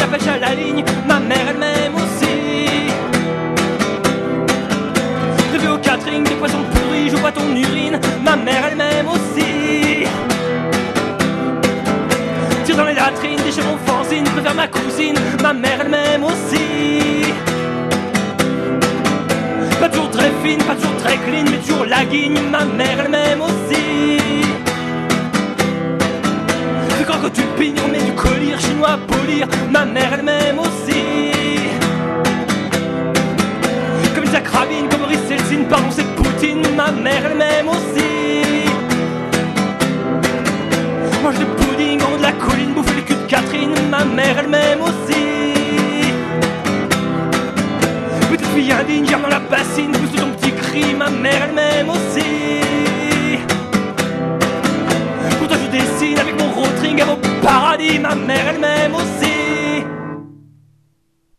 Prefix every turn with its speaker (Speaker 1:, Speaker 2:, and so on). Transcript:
Speaker 1: pêche à la ligne, ma mère elle-même aussi. J'ai vu au catering des poissons pourris, je vois ton urine, ma mère elle-même aussi. Tire dans les latrines, déchire mon fanzine, préfère ma cousine, ma mère elle-même aussi. Pas toujours très fine, pas toujours très clean, mais toujours la guigne, ma mère elle-même aussi. C'est quand que tu pignes, on met du collier chinois à polir, ma mère elle-même aussi. Comme Isaac Rabin, comme Boris Eltsine, pardon c'est Poutine, ma mère elle-même aussi. Mange du pudding en haut de la colline, bouffe le cul de Catherine, ma mère elle-même aussi. Petite fille indigne, germe dans la bassine, pousse ton petit cri, ma mère elle-même aussi. Pour toi je dessine avec mon rotring à vos paradis, ma mère elle-même aussi.